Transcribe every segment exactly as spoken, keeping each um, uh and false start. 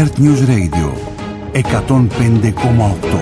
Earth News Radio εκατόν πέντε κόμμα οκτώ.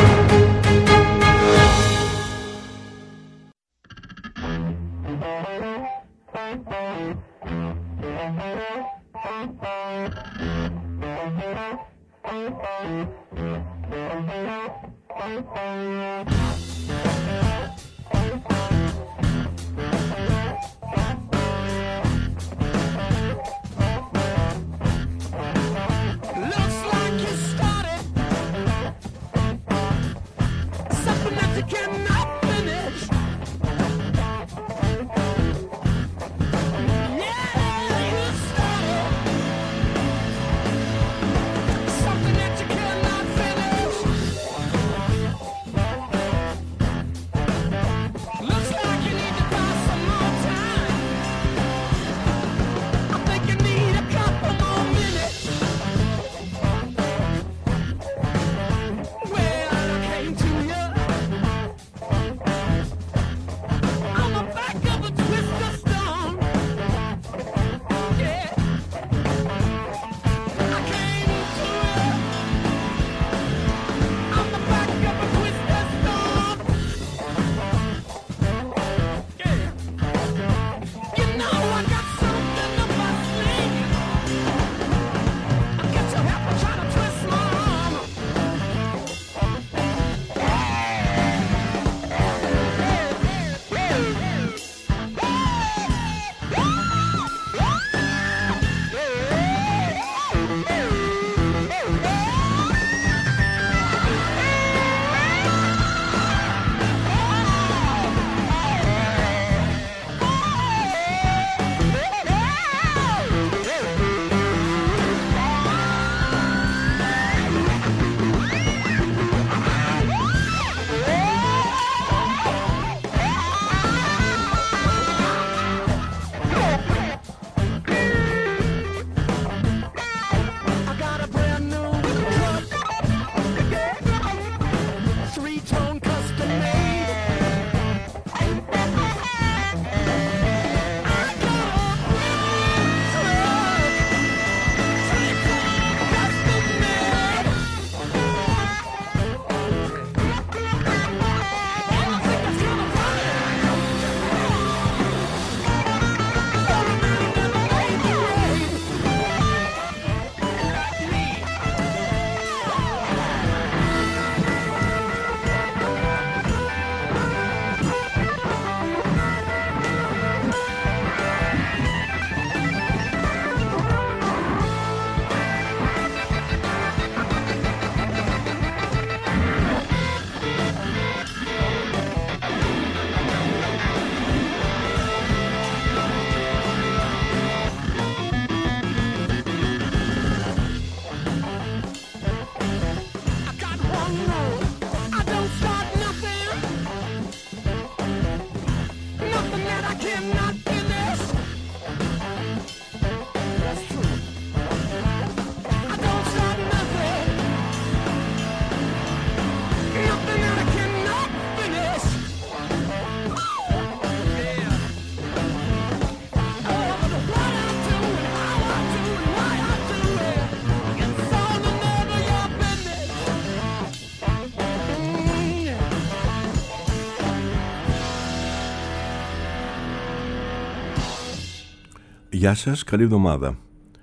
Γεια σας, καλή εβδομάδα.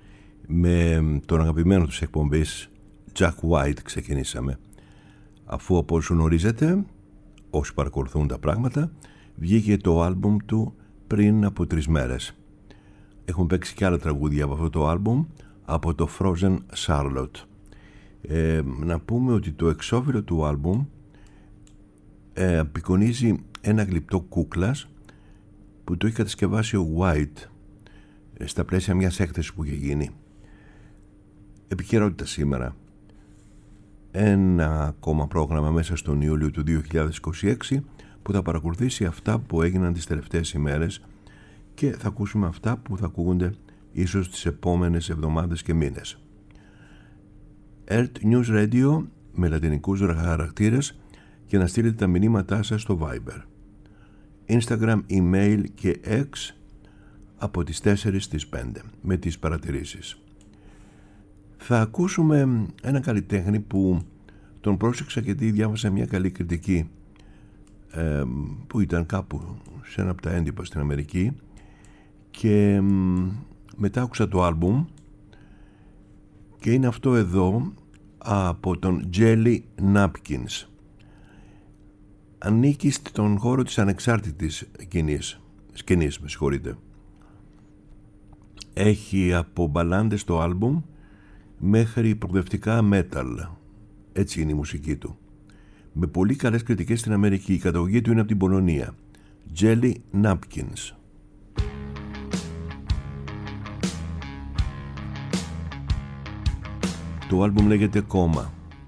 Με τον αγαπημένο τους εκπομπής Jack White ξεκινήσαμε. Αφού, από όσο γνωρίζετε, όσοι παρακολουθούν τα πράγματα, βγήκε το άλμπουμ του πριν από τρεις μέρες. Έχουν παίξει και άλλα τραγούδια από αυτό το άλμπουμ, από το Frozen Charlotte. Ε, να πούμε ότι το εξώφυλλο του άλμπουμ ε, απεικονίζει ένα γλυπτό κούκλας που το έχει κατασκευάσει ο White στα πλαίσια μιας έκθεσης που είχε γίνει. Επικαιρότητα σήμερα. Ένα ακόμα πρόγραμμα μέσα στον Ιούλιο του δύο χιλιάδες είκοσι έξι που θα παρακολουθήσει αυτά που έγιναν τις τελευταίες ημέρες και θα ακούσουμε αυτά που θα ακούγονται ίσως τις επόμενες εβδομάδες και μήνες. Earth News Radio με λατινικούς χαρακτήρες και να στείλετε τα μηνύματά σας στο Viber, Instagram, email και X από τις τέσσερις στις πέντε με τις παρατηρήσεις. Θα ακούσουμε ένα καλλιτέχνη που τον πρόσεξα γιατί διάβασα μια καλή κριτική ε, που ήταν κάπου σε ένα από τα έντυπα στην Αμερική και ε, μετά άκουσα το άλμπουμ και είναι αυτό εδώ από τον Jelly Napkins. Ανήκει στον χώρο της ανεξάρτητης σκηνής, σκηνής με συγχωρείτε. Έχει από μπαλάντες στο άλμπουμ μέχρι προοδευτικά metal. Έτσι είναι η μουσική του. Με πολύ καλές κριτικές στην Αμερική. Η καταγωγή του είναι από την Πολωνία. Jelly Napkins. Το άλμπουμ λέγεται Κόμμα.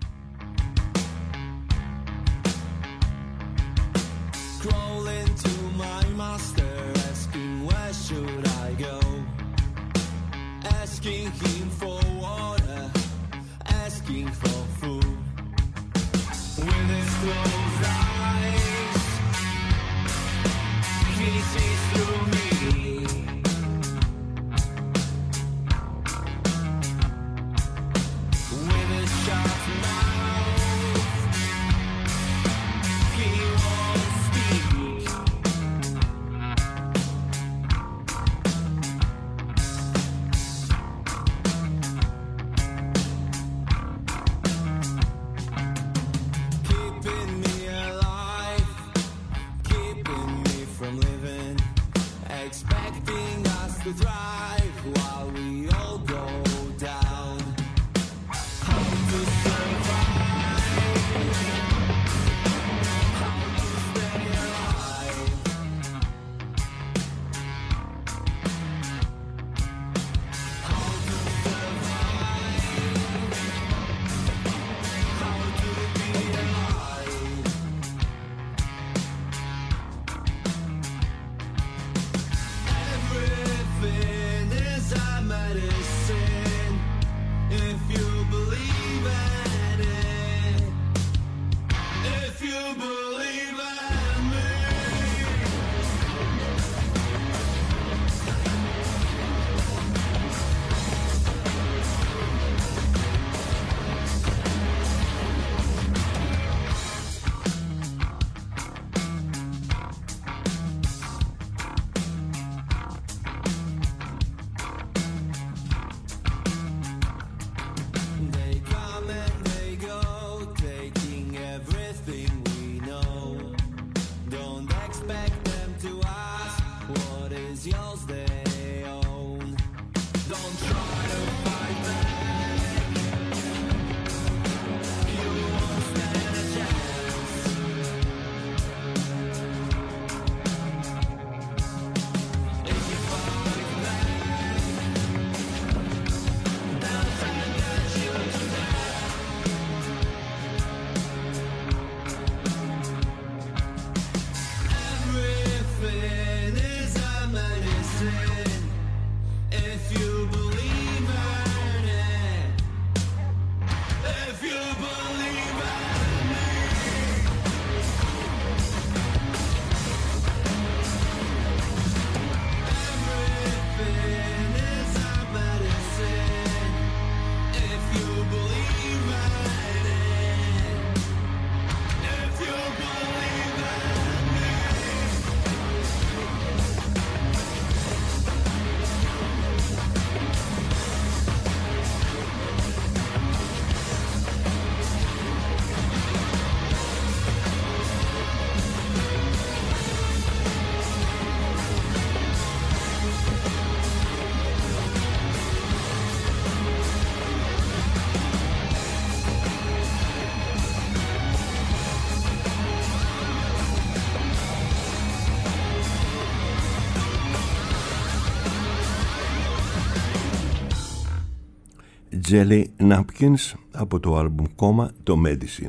Jelly Napkins από το άλμπουμ Κόμμα, το Medicine.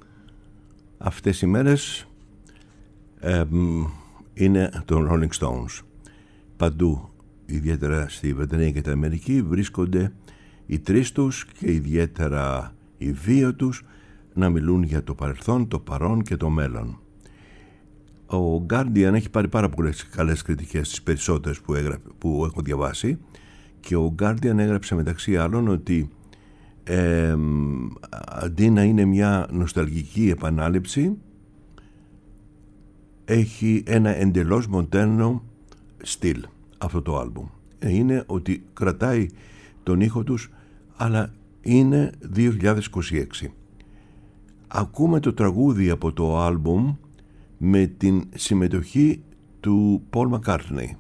Αυτές οι μέρες ε, είναι των Rolling Stones. Παντού, ιδιαίτερα στη Βρετανία και την Αμερική, βρίσκονται οι τρεις τους και ιδιαίτερα οι δύο τους να μιλούν για το παρελθόν, το παρόν και το μέλλον. Ο Guardian έχει πάρει πάρα πολλές καλές κριτικές, τις περισσότερες που, έγραφε, που έχω διαβάσει, και ο Guardian έγραψε μεταξύ άλλων ότι ε, αντί να είναι μια νοσταλγική επανάληψη, έχει ένα εντελώς μοντέρνο στυλ αυτό το άλμπουμ. Είναι ότι κρατάει τον ήχο τους, αλλά είναι δύο χιλιάδες είκοσι έξι. Ακούμε το τραγούδι από το άλμπουμ με την συμμετοχή του Paul McCartney.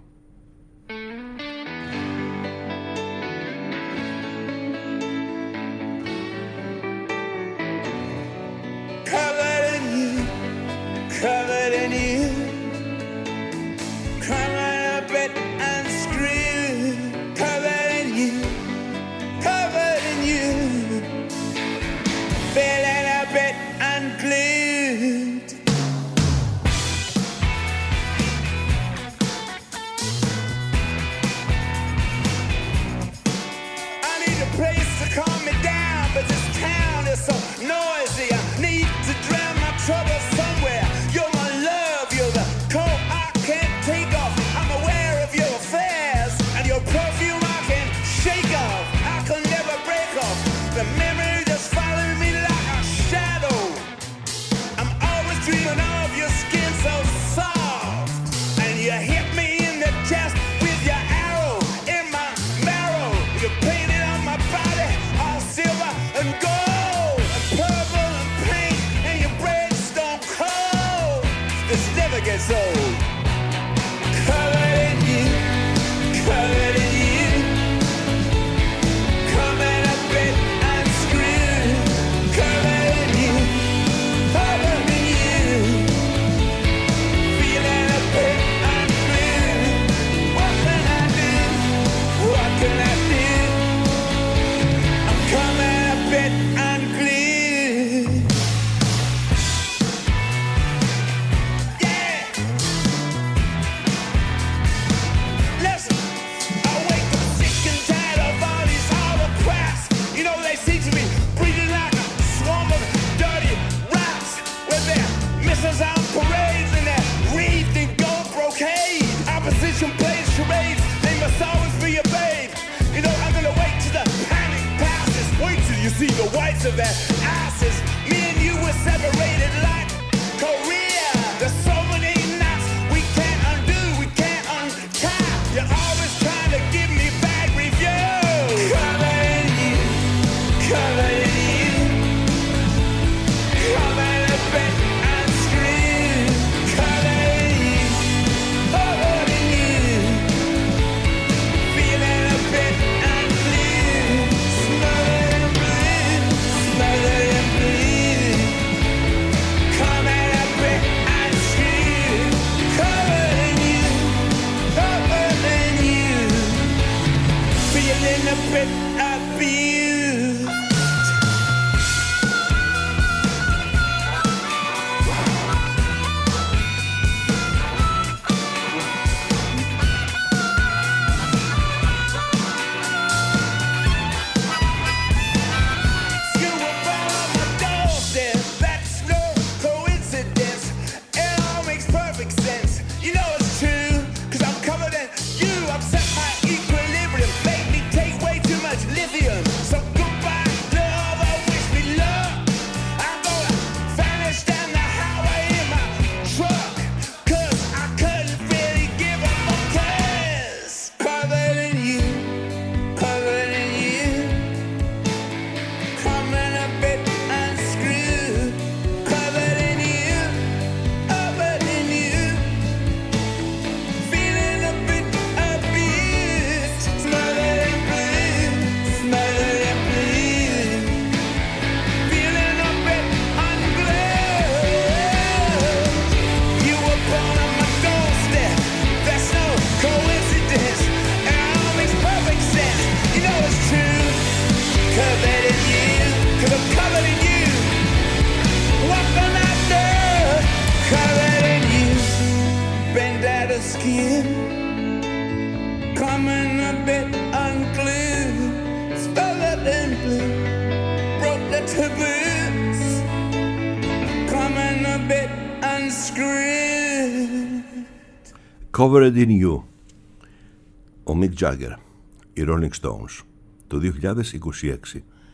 Covered in You, ο Mick Jagger, οι Rolling Stones, το δύο χιλιάδες είκοσι έξι,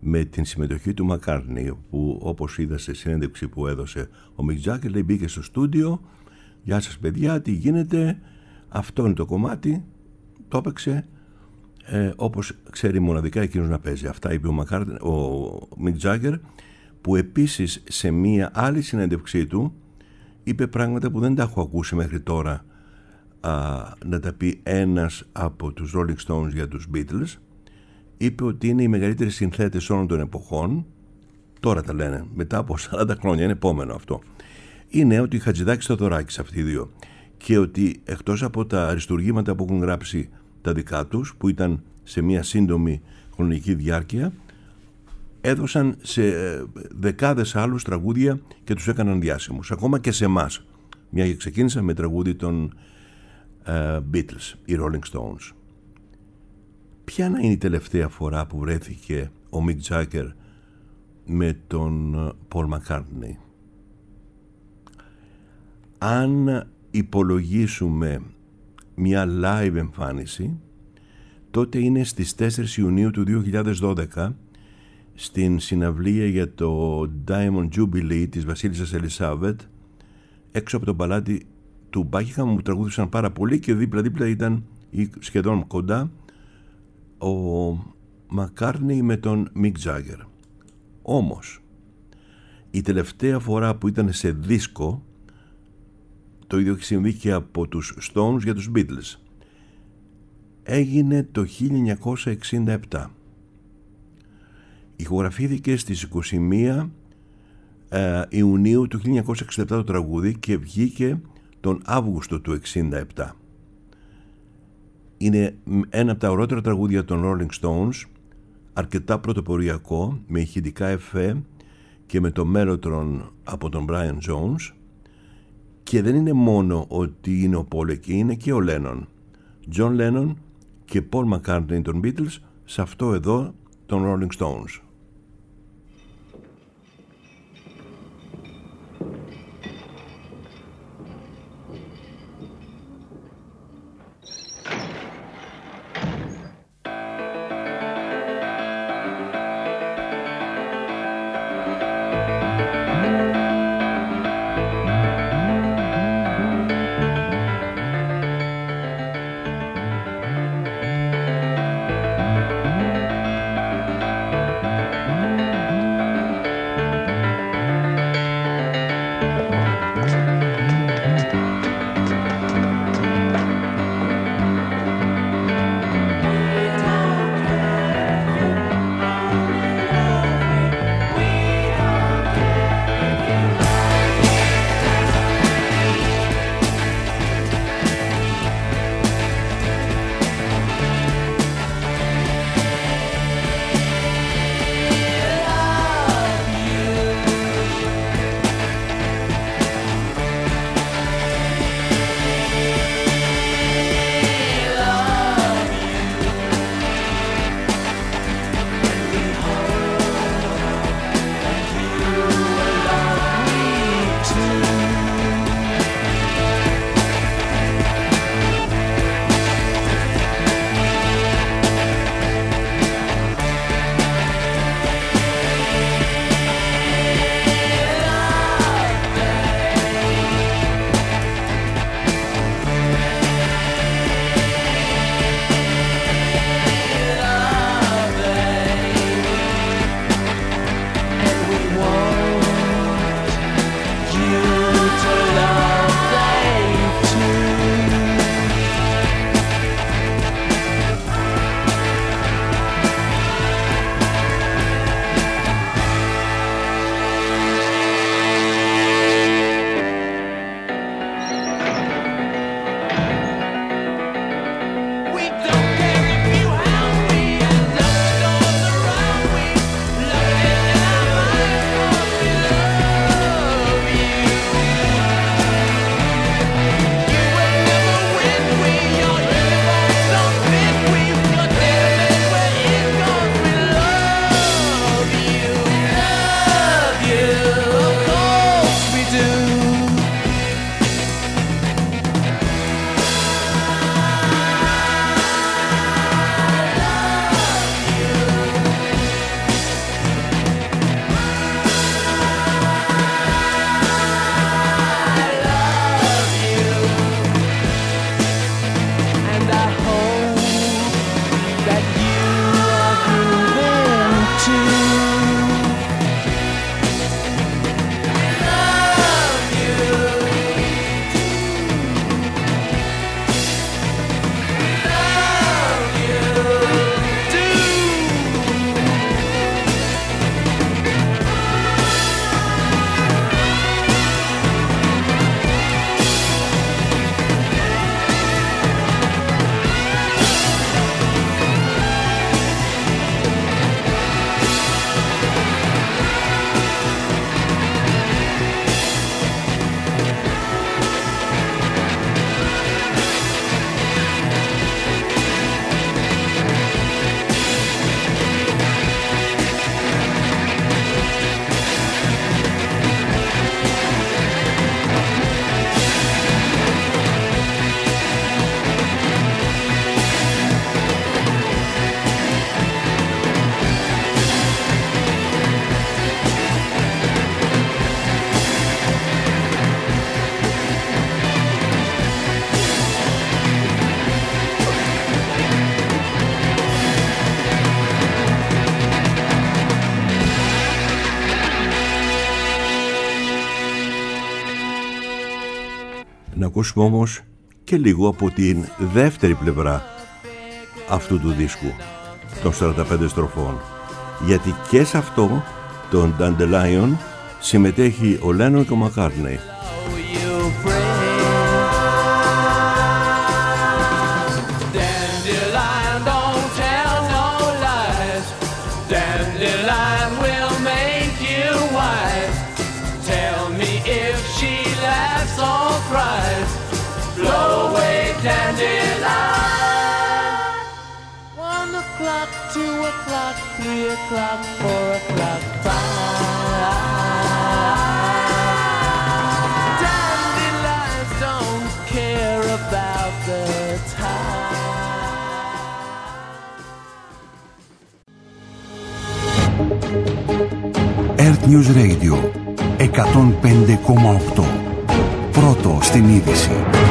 με την συμμετοχή του Μακκάρτνι, που όπως είδα σε συνέντευξη που έδωσε ο Μικ Τζάγκερ, λέει, μπήκε στο στούντιο, γεια σας παιδιά, τι γίνεται, αυτό είναι το κομμάτι, το έπαιξε ε, όπως ξέρει μοναδικά εκείνος να παίζει. Αυτά είπε ο, Μακκάρτνι, ο Μικ Τζάγκερ, που επίσης σε μία άλλη συνέντευξή του είπε πράγματα που δεν τα έχω ακούσει μέχρι τώρα α, να τα πει ένας από τους Rolling Stones για τους Beatles. Είπε ότι είναι οι μεγαλύτεροι συνθέτες όλων των εποχών. Τώρα τα λένε, μετά από σαράντα χρόνια, είναι επόμενο αυτό. Είναι ότι Χατζηδάκης Θοδωράκης αυτοί οι δύο, και ότι εκτός από τα αριστουργήματα που έχουν γράψει τα δικά τους, που ήταν σε μια σύντομη χρονική διάρκεια, έδωσαν σε δεκάδες άλλους τραγούδια και τους έκαναν διάσημους, ακόμα και σε εμάς, μια και ξεκίνησα με τραγούδι των uh, Beatles, οι Rolling Stones. Ποια να είναι η τελευταία φορά που βρέθηκε ο Μικ Τζάγκερ με τον Πολ Μακκάρτνι? Αν υπολογίσουμε μια live εμφάνιση, τότε είναι στις τέσσερις Ιουνίου του δύο χιλιάδες δώδεκα, στην συναυλία για το Diamond Jubilee της Βασίλισσας Ελισάβετ, έξω από το παλάτι του Buckingham, που τραγούδησαν πάρα πολύ, και δίπλα-δίπλα ήταν, ή σχεδόν κοντά, ο Μακκάρτνι με τον Μικ Τζάγκερ. Όμως η τελευταία φορά που ήταν σε δίσκο, το ίδιο έχει συμβεί και από τους Stones για τους Beatles, έγινε το χίλια εννιακόσια εξήντα επτά. Ηχογραφήθηκε στις είκοσι μία ε, Ιουνίου του χίλια εννιακόσια εξήντα επτά το τραγούδι και βγήκε τον Αύγουστο του εξήντα επτά. Είναι ένα από τα ωραίτερα τραγούδια των Rolling Stones, αρκετά πρωτοποριακό, με ηχητικά εφέ και με το Mellotron από τον Brian Jones, και δεν είναι μόνο ότι είναι ο Paul εκεί, είναι και ο Lennon, John Lennon και Paul McCartney των Beatles σε αυτό εδώ των Rolling Stones. ακούσουμε όμως και λίγο από την δεύτερη πλευρά αυτού του δίσκου των σαράντα πέντε στροφών, γιατί και σε αυτό τον Dandelion συμμετέχει ο Lennon και ο McCartney. Two o'clock, three o'clock, four o'clock, five. Dandelions don't care about the time. Earth News Radio εκατόν πέντε κόμμα οκτώ. Πρώτο στην είδηση.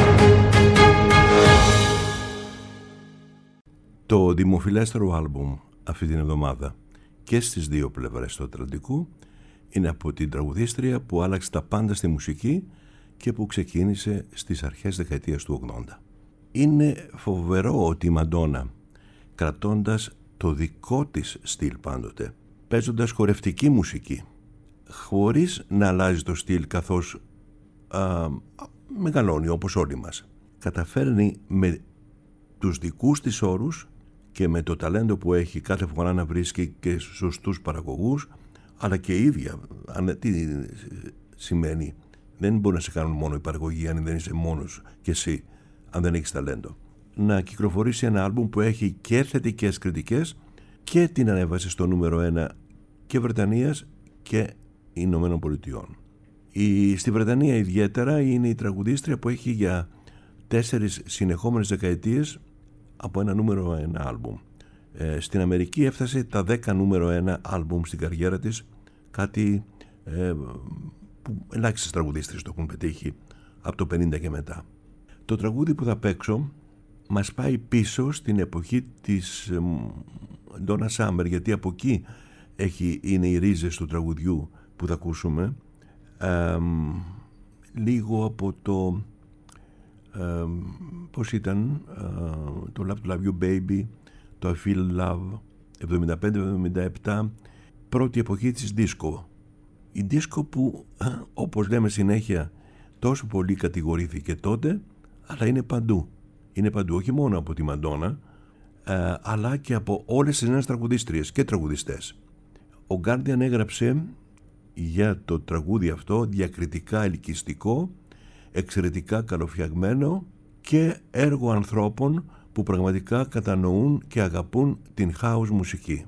Το δημοφιλέστερο άλμπουμ αυτή την εβδομάδα και στις δύο πλευρές του Ατλαντικού είναι από την τραγουδίστρια που άλλαξε τα πάντα στη μουσική και που ξεκίνησε στις αρχές δεκαετίας του ογδόντα. Είναι φοβερό ότι η Μαντόνα, κρατώντας το δικό της στυλ πάντοτε, παίζοντας χορευτική μουσική, χωρίς να αλλάζει το στυλ καθώς α, μεγαλώνει όπως όλοι μας, καταφέρνει με τους δικούς της όρους και με το ταλέντο που έχει κάθε φορά να βρίσκει και σωστούς παραγωγούς, αλλά και η ίδια. Τι σημαίνει? Δεν μπορεί να σε κάνουν μόνο η παραγωγή αν δεν είσαι μόνος και εσύ, αν δεν έχεις ταλέντο. Να κυκλοφορήσει ένα άλμπουμ που έχει και θετικές κριτικές και την ανέβασε στο νούμερο ένα και Βρετανίας και Ηνωμένων Πολιτειών. Η, στη Βρετανία ιδιαίτερα είναι η τραγουδίστρια που έχει για τέσσερις συνεχόμενες δεκαετίες από ένα νούμερο ένα άλμπουμ. Ε, στην Αμερική έφτασε τα δέκα νούμερο ένα άλμπουμ στην καριέρα της, κάτι ε, που ελάχιστες τραγουδίστρες το έχουν πετύχει από το πενήντα και μετά. Το τραγούδι που θα παίξω μας πάει πίσω στην εποχή της ε, Donna Summer, γιατί από εκεί έχει, είναι οι ρίζες του τραγουδιού που θα ακούσουμε, ε, λίγο από το Uh, πώς ήταν uh, το Love to Love You Baby, το I Feel Love, εβδομήντα πέντε εβδομήντα επτά, πρώτη εποχή της disco. Η disco που uh, όπως λέμε συνέχεια τόσο πολύ κατηγορήθηκε τότε, αλλά είναι παντού. Είναι παντού, όχι μόνο από τη Μαντόνα, uh, αλλά και από όλες τις νέες τραγουδίστριες και τραγουδιστές. Ο Guardian έγραψε για το τραγούδι αυτό διακριτικά ελκυστικό, εξαιρετικά καλοφτιαγμένο και έργο ανθρώπων που πραγματικά κατανοούν και αγαπούν την house μουσική.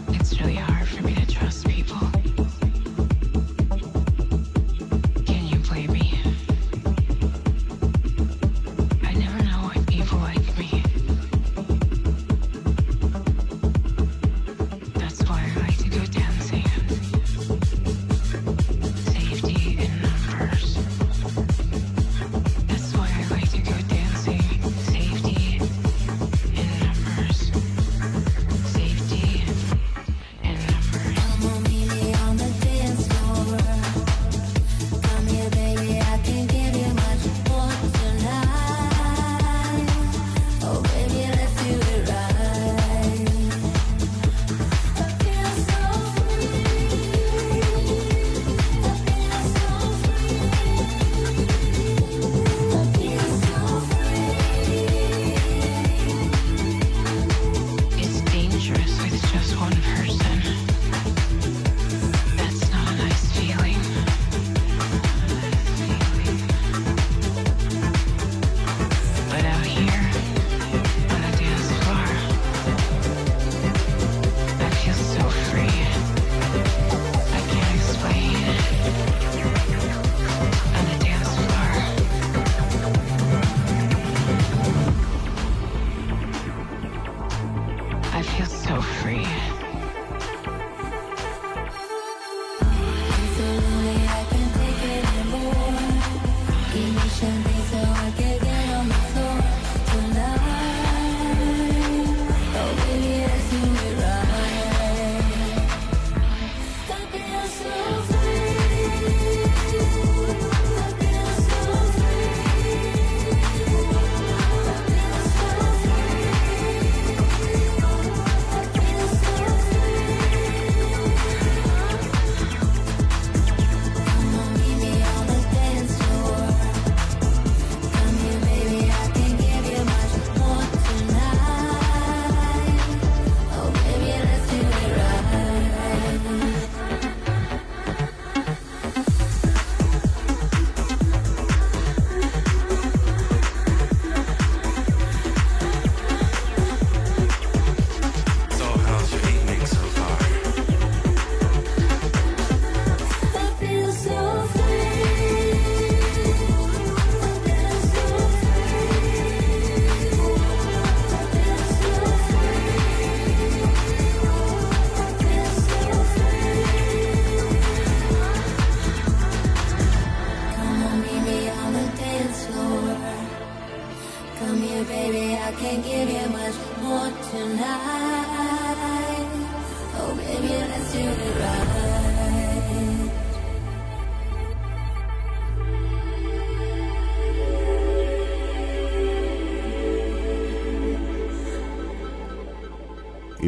Can you play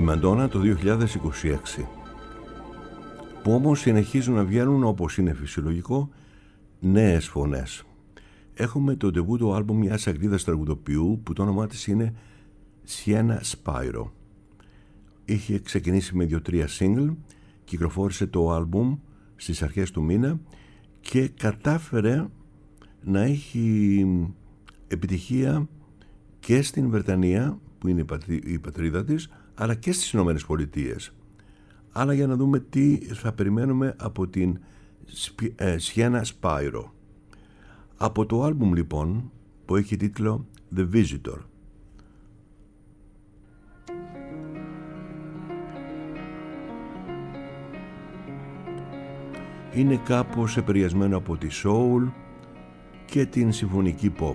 Μαντόνα το δύο χιλιάδες είκοσι έξι, που όμως συνεχίζουν να βγαίνουν, όπως είναι φυσιολογικό, νέες φωνές. Έχουμε το ντεμπούτο άλμπουμ μιας Αγγλίδας τραγουδοποιού που το όνομά της είναι Sienna Spiro. Είχε ξεκινήσει με δύο-τρία single, κυκλοφόρησε το άλμπουμ στις αρχές του μήνα και κατάφερε να έχει επιτυχία και στην Βρετανία, που είναι η πατρίδα της, αλλά και στις Ηνωμένες Πολιτείες. Αλλά για να δούμε τι θα περιμένουμε από την Sienna Spiro. Από το άλμπουμ λοιπόν, που έχει τίτλο The Visitor. Είναι κάπως επηρεασμένο από τη soul και την συμφωνική pop.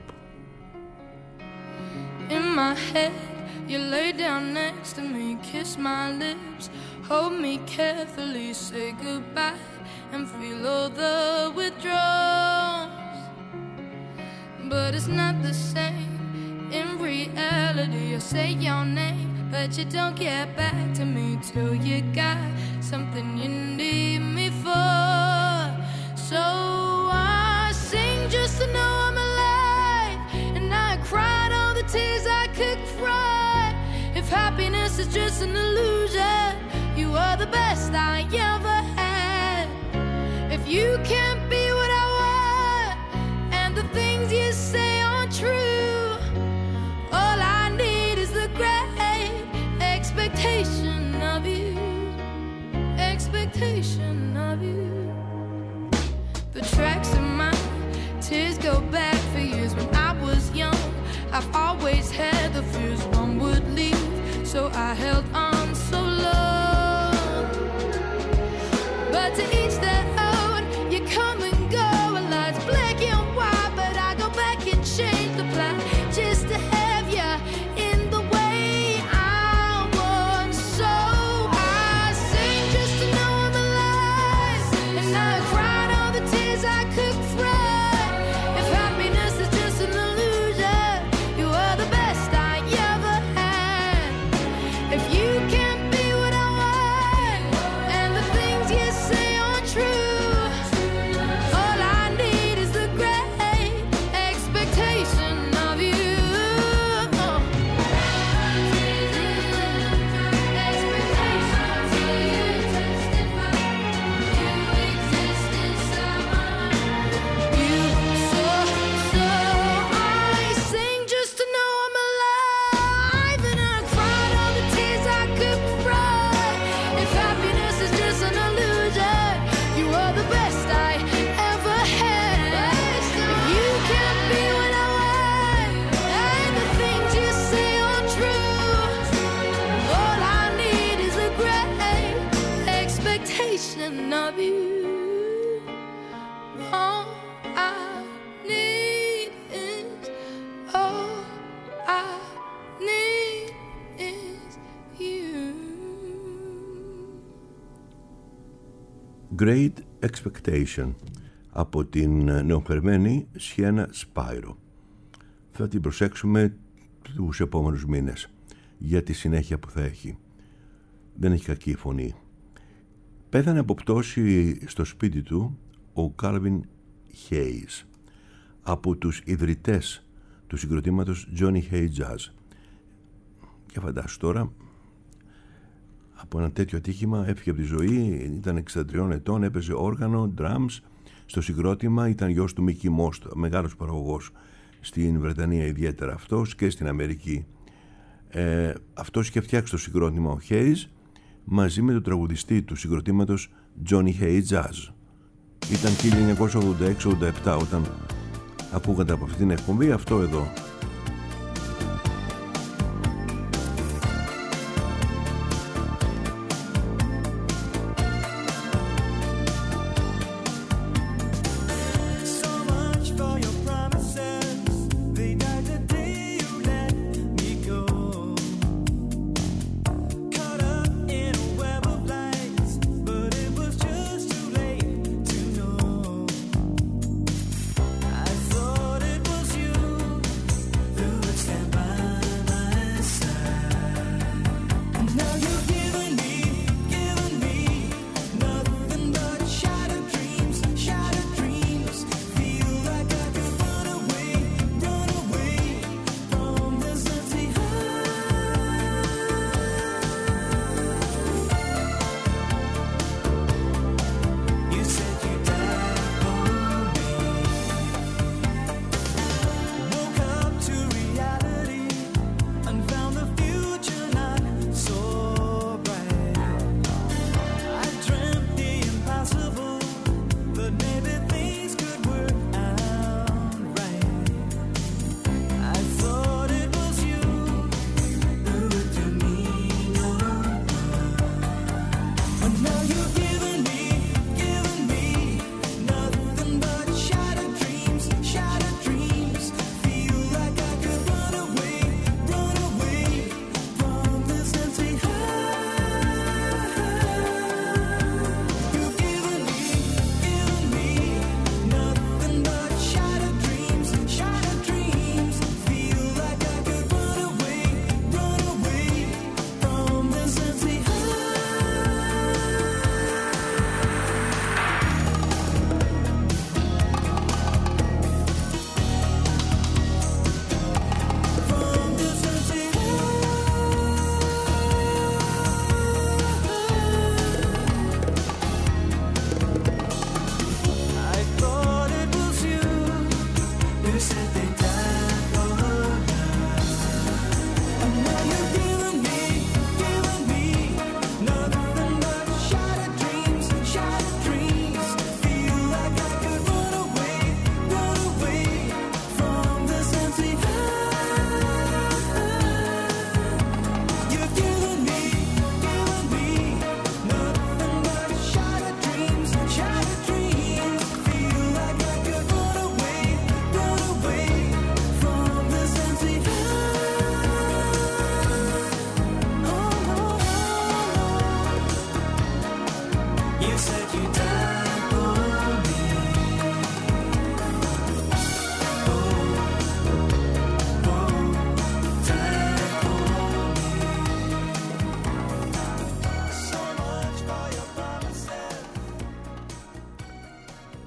In my head, you lay down next to me, kiss my lips, hold me carefully, say goodbye, and feel all the withdrawals. But it's not the same. In reality, I say your name, but you don't get back to me till you got something you need me for. So I sing just to know I'm alive, and I cried all the tears I could cry. If happiness is just an illusion, you are the best I ever had. If you can't be what I want, and the things you say aren't true, all I need is the great expectation of you, expectation of you. The tracks of my tears go back for years. When I was young, I've always had the fears one would leave, so I held on so long. But to each their own, you come and go, a life's black and white, but I go back and change the plan just to have you in the way I want. So I sing just to know I'm alive, and I cried all the tears I could cry. If happiness is just an illusion, you are the best I ever had. If you can't be what I want, and the things you say aren't true, all I need is the great expectation of you. You, so, so I sing just to know I'm alive, and I cried all the tears I could cry. If happiness is just an illusion, you are the best I ever had. If you can't be what I want, and the things you say aren't true, all I need is a great expectation of you. All I need is, all I need is you. Great Expectation από την νεοφερμένη Sienna Spiro. Θα την προσέξουμε τους επόμενους μήνες για τη συνέχεια που θα έχει. Δεν έχει κακή φωνή. Πέθανε από πτώση στο σπίτι του ο Calvin Hayes, από τους ιδρυτές του συγκροτήματος Johnny Hayes Jazz. Και φαντάσου τώρα, από ένα τέτοιο ατύχημα έφυγε από τη ζωή, ήταν εξήντα τριών ετών, έπαιζε όργανο, drums στο συγκρότημα, ήταν γιος του Mickey Most, μεγάλος παραγωγός στην Βρετανία ιδιαίτερα αυτός, και στην Αμερική. Ε, αυτός είχε φτιάξει το συγκρότημα ο Hayes μαζί με τον τραγουδιστή του συγκροτήματος Johnny Hayes Jazz. Ήταν χίλια εννιακόσια ογδόντα έξι ογδόντα επτά όταν ακούγατε από αυτή την εκπομπή αυτό εδώ. I thought it was you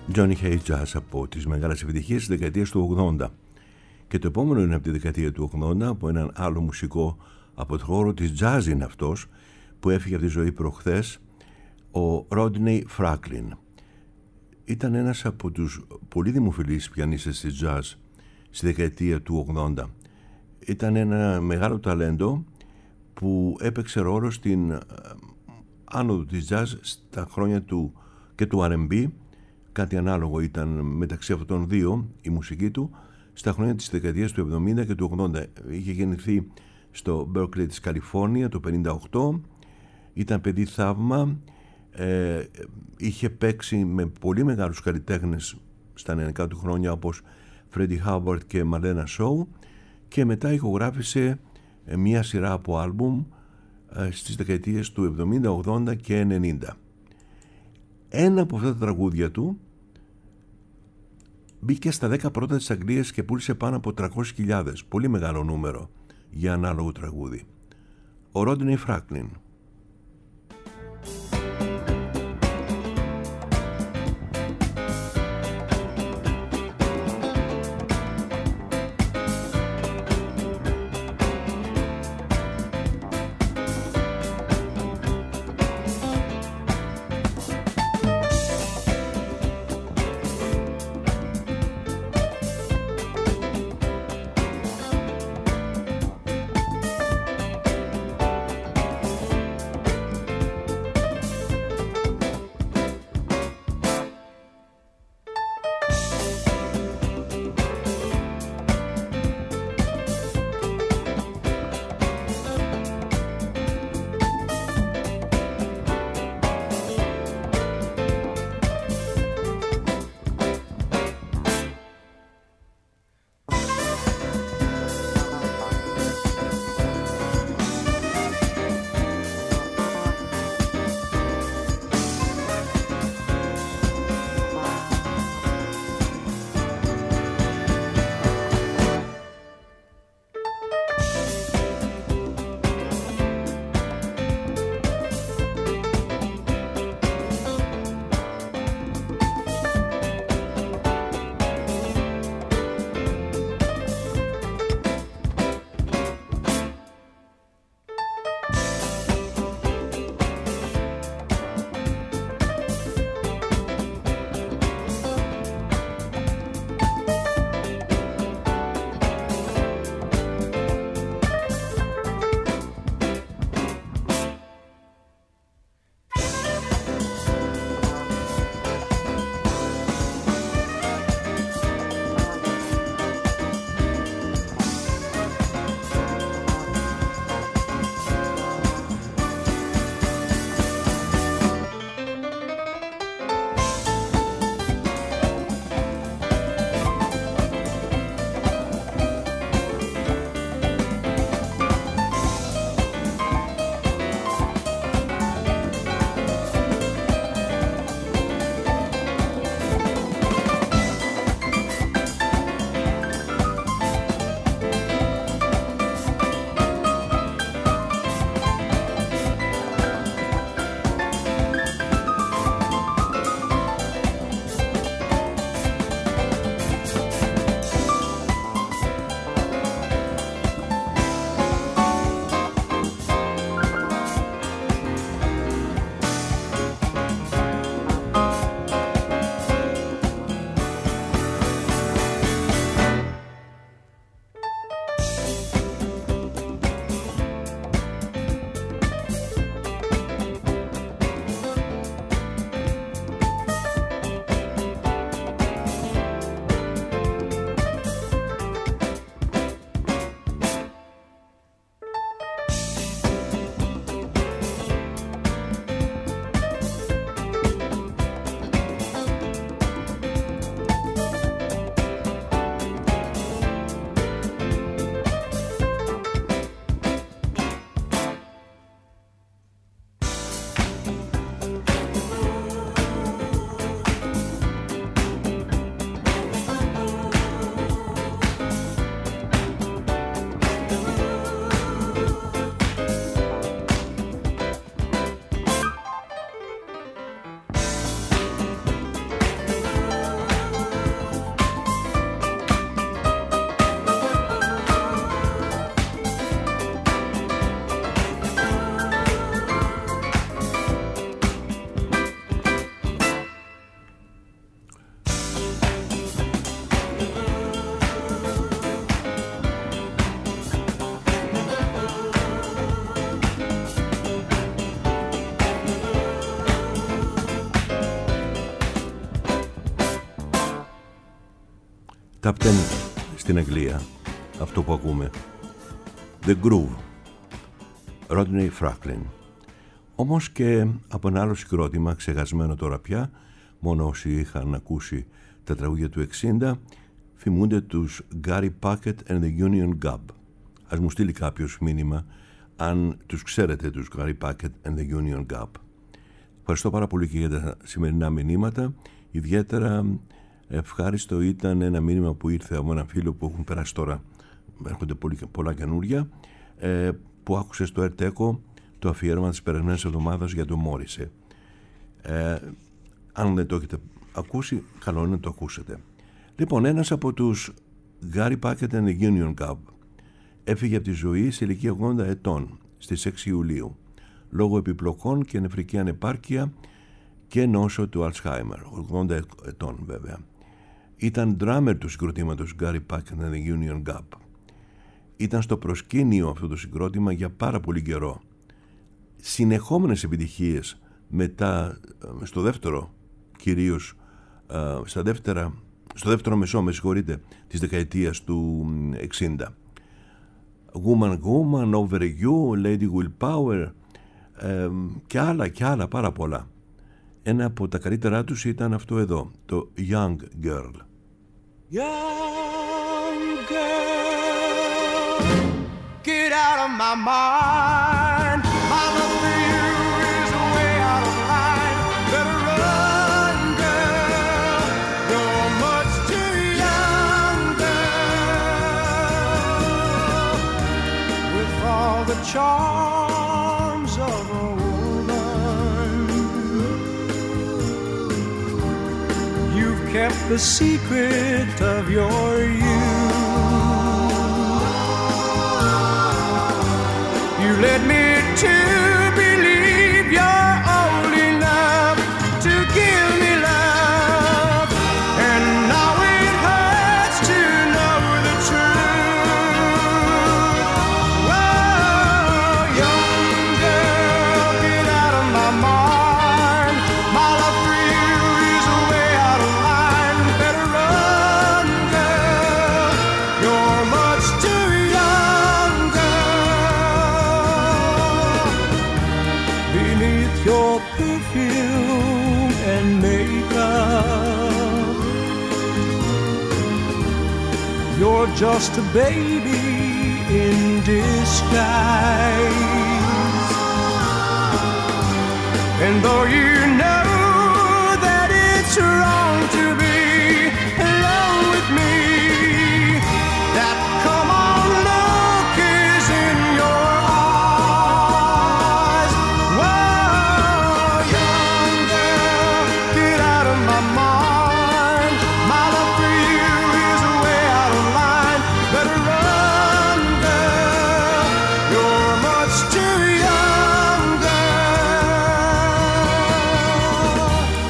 Johnny Hayes Jazz από τις μεγάλες επιτυχίες της δεκαετίας του ογδόντα. Και το επόμενο είναι από τη δεκαετία του ογδόντα, από έναν άλλο μουσικό από το χώρο της jazz είναι αυτός, που έφυγε από τη ζωή προχθές, ο Rodney Franklin. Ήταν ένας από τους πολύ δημοφιλείς πιανίστες της jazz στη δεκαετία του ογδόντα. Ήταν ένα μεγάλο ταλέντο που έπαιξε ρόλο στην άνοδο της jazz στα χρόνια του και του αρ εντ μπι. Κάτι ανάλογο ήταν μεταξύ αυτών των δύο η μουσική του στα χρόνια της δεκαετίας του εβδομήντα και του ογδόντα. Είχε γεννηθεί στο Berkeley της Καλιφόρνια το πενήντα οκτώ, ήταν παιδί θαύμα, ε, είχε παίξει με πολύ μεγάλους καλλιτέχνες στα νεανικά του χρόνια όπως Freddie Hubbard και Marlena Shaw, και μετά ηχογράφησε μια σειρά από άλμπουμ ε, στις δεκαετίες του εβδομήντα, ογδόντα και ενενήντα. Ένα από αυτά τα τραγούδια του μπήκε στα δέκα πρώτα της Αγγλίας και πούλησε πάνω από τριακόσιες χιλιάδες. Πολύ μεγάλο νούμερο για ανάλογο τραγούδι. Ο Rodney Franklin. Thank Top δέκα στην Αγγλία, αυτό που ακούμε. The Groove, Rodney Franklin. Όμως και από ένα άλλο συγκρότημα, ξεχασμένο τώρα πια, μόνο όσοι είχαν ακούσει τα τραγούδια του εξήντα, θυμούνται τους Gary Packet and the Union Gap. Ας μου στείλει κάποιος μήνυμα αν τους ξέρετε, τους Gary Packet and the Union Gap. Ευχαριστώ πάρα πολύ και για τα σημερινά μηνύματα. Ιδιαίτερα ευχάριστο ήταν ένα μήνυμα που ήρθε από έναν φίλο που έχουν περάσει τώρα, έρχονται πολύ, πολλά καινούρια, ε, που άκουσε στο Ερτέκο το αφιέρωμα της περασμένης εβδομάδας για τον Μόρισε. Ε, αν δεν το έχετε ακούσει, καλό είναι να το ακούσετε. Λοιπόν, ένας από τους Gary Packet and the Union Gap έφυγε από τη ζωή σε ηλικία ογδόντα ετών στις έξι Ιουλίου λόγω επιπλοκών και νεφρική ανεπάρκεια και νόσο του Αλτσχάιμερ, ογδόντα ετών βέβαια. Ήταν drummer του συγκροτήματος Gary Packet and the Union Gap. Ήταν στο προσκήνιο αυτό το συγκρότημα για πάρα πολύ καιρό. Συνεχόμενες επιτυχίες μετά, στο δεύτερο κυρίως, στα δεύτερα, στο δεύτερο μεσό, με συγχωρείτε, της δεκαετίας του εξήντα. Woman Woman, Over You, Lady Will Power, ε, και άλλα και άλλα πάρα πολλά. Ένα από τα καλύτερά τους ήταν αυτό εδώ, το Young Girl. Young girl, get out of my mind. My love for you is way out of line. Better run, girl, you're much too young, girl. With all the charms of a woman, you've kept the secret of your youth. You led me to believe you're old enough to give me love, and now it hurts to know the truth. Whoa, young girl, get out of my mind. My love for you is way out of line. Better run, girl, you're much too young, girl. Beneath your perfume and makeup, you're just a baby in disguise. And though you know that it's wrong to be alone with me, that come on look is in your eyes. Whoa, young girl, get out of my mind. My love for you is way out of line. Better run, girl, you're much too young, girl.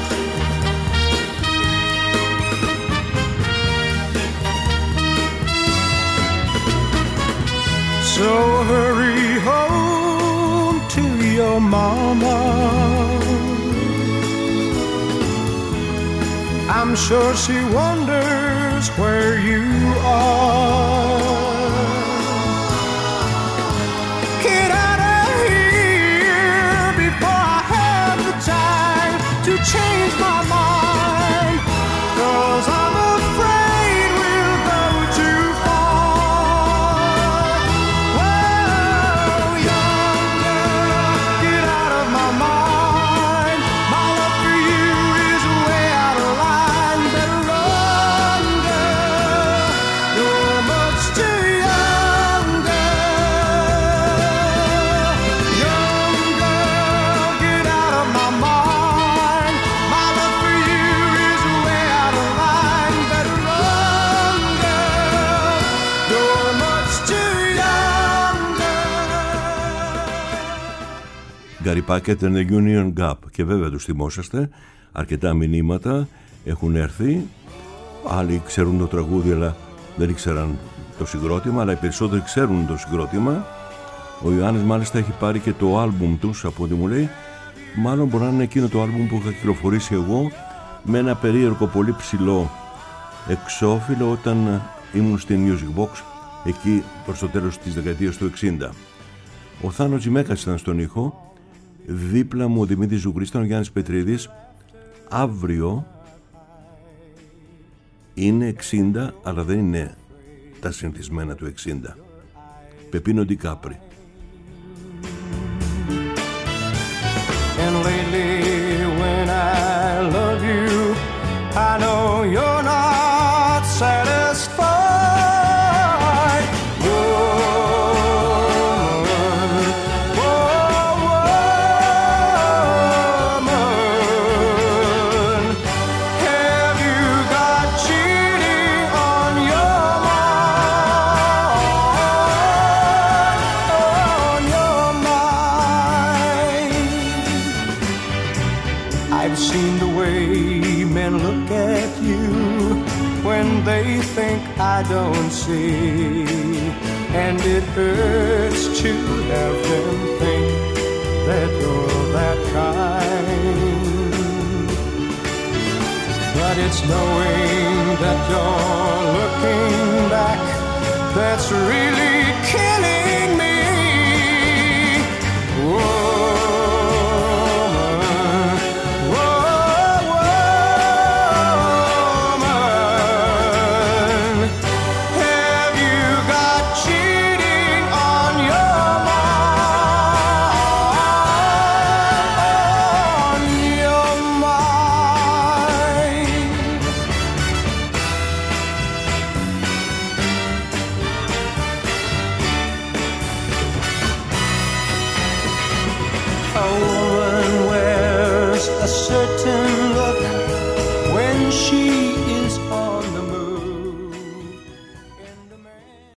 So hurry home to your mama. I'm sure she wonders where you are. Get out of here before I have the time to change my mind, 'cause I'm afraid we'll go too far. Whoa, young girl, get out of my mind. My love for you is way out of line. Better run, girl, you're much too young, girl. Young girl, get out of my mind. My love for you is way out of line. Better run, girl, you're much too young, girl. Gary Packet and the Union Gap. Και βέβαια τους θυμόσαστε, αρκετά μηνύματα έχουν έρθει. Άλλοι ξέρουν το τραγούδι αλλά δεν ήξεραν το συγκρότημα, αλλά οι περισσότεροι ξέρουν το συγκρότημα. Ο Ιωάννης μάλιστα έχει πάρει και το άλμπουμ τους, από ό,τι μου λέει. Μάλλον μπορεί να είναι εκείνο το άλμπουμ που είχα κυκλοφορήσει εγώ, με ένα περίεργο πολύ ψηλό εξώφυλλο όταν ήμουν στη Music Box εκεί προς το τέλος της δεκαετίας του εξήντα. Ο Θάνος Τζιμέκας ήταν στον ήχο, δίπλα μου ο Δημήτρης Ζουγκρής, ήταν ο Γιάννης Πετρίδης. Αύριο είναι εξήντα, αλλά δεν είναι τα συνηθισμένα του εξήντα. Πεπίνο Ντικάπρι. And lately when I love you, I know you're not satisfied. Woman, woman, have you got cheating on your mind, on your mind? I've seen the way men look at you when they think I don't see, and it hurts to have them think that you're that kind. But it's knowing that you're looking back that's really killing me. Whoa. Certain